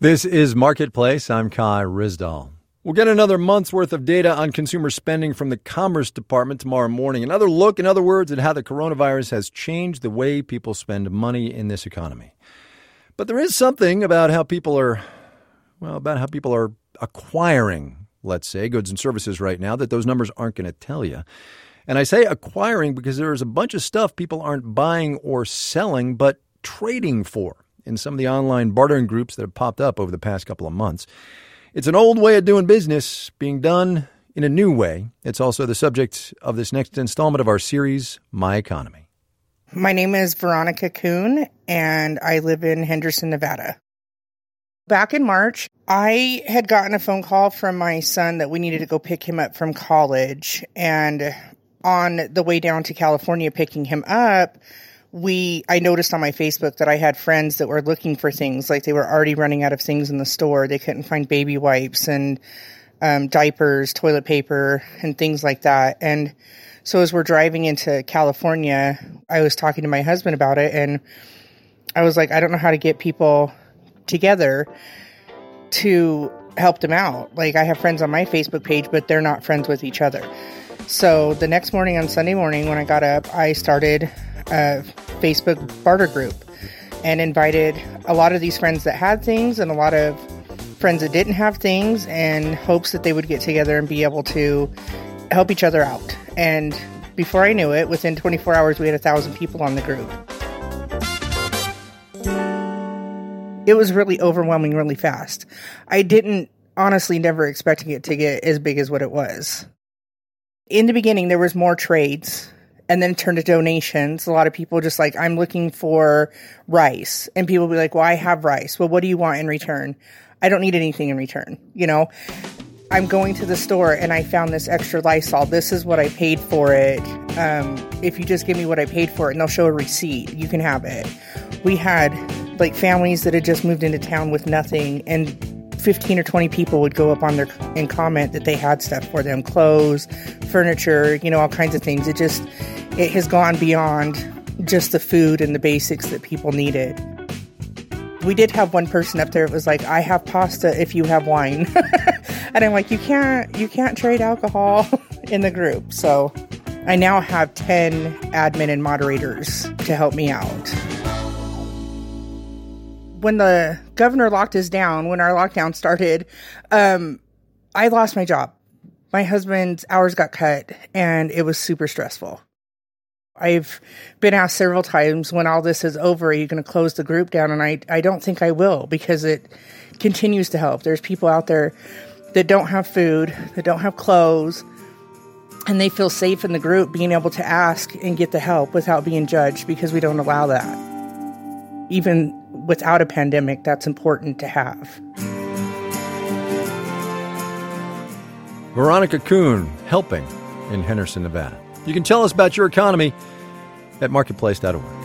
This is Marketplace. I'm Kai Ryssdal. We'll get another month's worth of data on consumer spending from the Commerce Department tomorrow morning. Another look, in other words, at how the coronavirus has changed the way people spend money in this economy. But there is something about how people are acquiring, let's say, goods and services right now that those numbers aren't going to tell you. And I say acquiring because there's a bunch of stuff people aren't buying or selling, but trading for in some of the online bartering groups that have popped up over the past couple of months. It's an old way of doing business being done in a new way. It's also the subject of this next installment of our series, My Economy. My name is Veronica Kuhn, and I live in Henderson, Nevada. Back in March, I had gotten a phone call from my son that we needed to go pick him up from college. And on the way down to California picking him up, I noticed on my Facebook that I had friends that were looking for things, like they were already running out of things in the store. They couldn't find baby wipes and diapers, toilet paper, and things like that. And so as we're driving into California, I was talking to my husband about it, and I was like, I don't know how to get people together to help them out. Like, I have friends on my Facebook page, but they're not friends with each other. So the next morning, on Sunday morning, when I got up, I started a Facebook barter group and invited a lot of these friends that had things and a lot of friends that didn't have things, in hopes that they would get together and be able to help each other out. And before I knew it, within 24 hours, we had 1,000 people on the group. It was really overwhelming really fast. I didn't, honestly, never expecting it to get as big as what it was. In the beginning, there was more trades, and then it turned to donations. A lot of people just like, I'm looking for rice. And people will be like, well, I have rice. Well, what do you want in return? I don't need anything in return. You know, I'm going to the store and I found this extra Lysol. This is what I paid for it. If you just give me what I paid for it, and they'll show a receipt, you can have it. We had like families that had just moved into town with nothing, and 15 or 20 people would go up on there and comment that they had stuff for them, clothes, furniture, you know, all kinds of things. It has gone beyond just the food and the basics that people needed. We did have one person up there that was like, I have pasta if you have wine. And I'm like, you can't trade alcohol in the group. So I now have 10 admin and moderators to help me out. When the governor locked us down, when our lockdown started, I lost my job. My husband's hours got cut, and it was super stressful. I've been asked several times, when all this is over, are you going to close the group down? And I don't think I will, because it continues to help. There's people out there that don't have food, that don't have clothes, and they feel safe in the group being able to ask and get the help without being judged, because we don't allow that. Even without a pandemic, that's important to have. Veronica Kuhn, helping in Henderson, Nevada. You can tell us about your economy at marketplace.org.